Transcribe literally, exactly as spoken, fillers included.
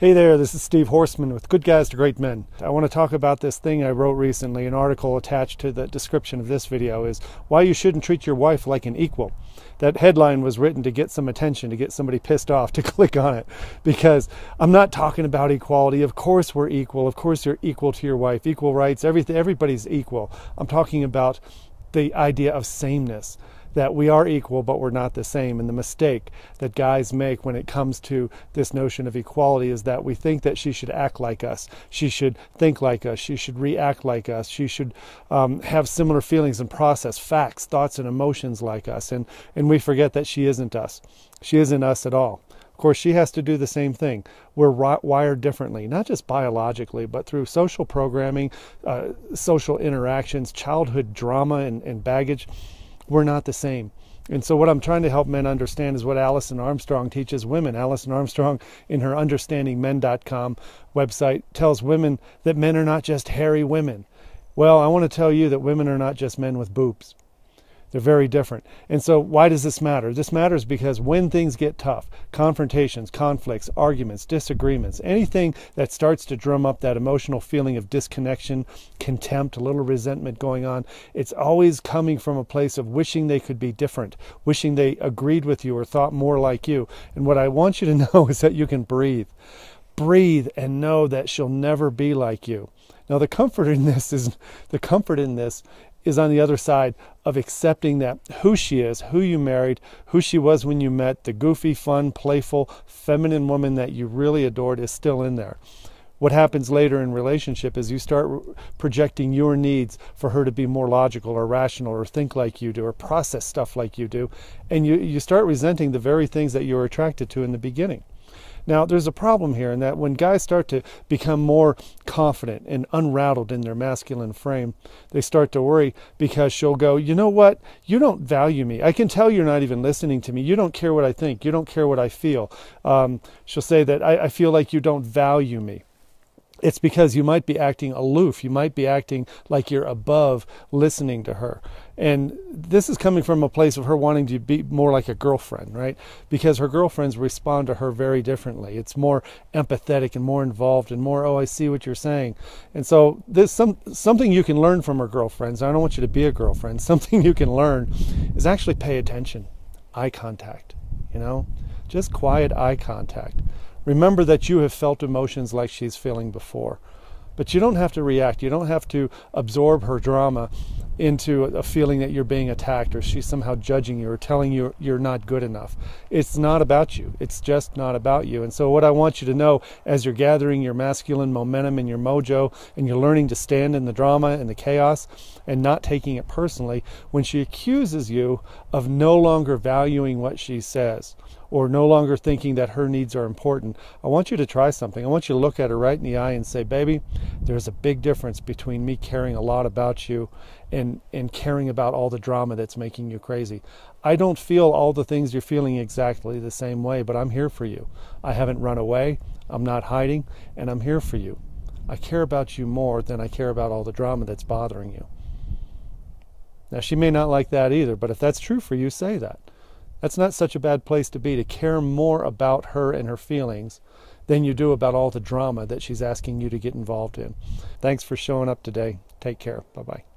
Hey there, this is Steve Horstman with Good Guys to Great Men. I want to talk about this thing I wrote recently. An article attached to the description of this video is why you shouldn't treat your wife like an equal. That headline was written to get some attention, to get somebody pissed off to click on it, because I'm not talking about equality. Of course we're equal. Of course you're equal to your wife. Equal rights, everything, everybody's equal. I'm talking about the idea of sameness. That we are equal, but we're not the same. And the mistake that guys make when it comes to this notion of equality is that we think that she should act like us. She should think like us. She should react like us. She should um, have similar feelings and process facts, thoughts, and emotions like us. And, and we forget that she isn't us. She isn't us at all. Of course, she has to do the same thing. We're wired differently, not just biologically, but through social programming, uh, social interactions, childhood drama and, and baggage. We're not the same. And so what I'm trying to help men understand is what Alison Armstrong teaches women. Alison Armstrong, in her understanding men dot com website, tells women that men are not just hairy women. Well, I want to tell you that women are not just men with boobs. They're very different. And so why does this matter? This matters because when things get tough, confrontations, conflicts, arguments, disagreements, anything that starts to drum up that emotional feeling of disconnection, contempt, a little resentment going on, it's always coming from a place of wishing they could be different, wishing they agreed with you or thought more like you. And what I want you to know is that you can breathe. Breathe and know that she'll never be like you. Now the comfort in this is the comfort in this is on the other side of accepting that who she is, who you married, who she was when you met, the goofy, fun, playful, feminine woman that you really adored is still in there. What happens later in relationship is you start projecting your needs for her to be more logical or rational or think like you do or process stuff like you do, and you, you start resenting the very things that you were attracted to in the beginning. Now, there's a problem here in that when guys start to become more confident and unrattled in their masculine frame, they start to worry because she'll go, you know what? You don't value me. I can tell you're not even listening to me. You don't care what I think. You don't care what I feel. Um, she'll say that I, I feel like you don't value me. It's because you might be acting aloof. You might be acting like you're above listening to her. And this is coming from a place of her wanting to be more like a girlfriend, right? Because her girlfriends respond to her very differently. It's more empathetic and more involved and more, oh, I see what you're saying. And so there's some, something you can learn from her girlfriends. I don't want you to be a girlfriend. Something you can learn is actually pay attention. Eye contact, you know? Just quiet eye contact. Remember that you have felt emotions like she's feeling before. But you don't have to react. You don't have to absorb her drama into a feeling that you're being attacked or she's somehow judging you or telling you you're not good enough. It's not about you. It's just not about you. And so what I want you to know as you're gathering your masculine momentum and your mojo and you're learning to stand in the drama and the chaos and not taking it personally, when she accuses you of no longer valuing what she says or no longer thinking that her needs are important, I want you to try something. I want you to look at her right in the eye and say, baby, there's a big difference between me caring a lot about you and, and caring about all the drama that's making you crazy. I don't feel all the things you're feeling exactly the same way, but I'm here for you. I haven't run away, I'm not hiding, and I'm here for you. I care about you more than I care about all the drama that's bothering you. Now, she may not like that either, but if that's true for you, say that. That's not such a bad place to be, to care more about her and her feelings than you do about all the drama that she's asking you to get involved in. Thanks for showing up today. Take care. Bye-bye.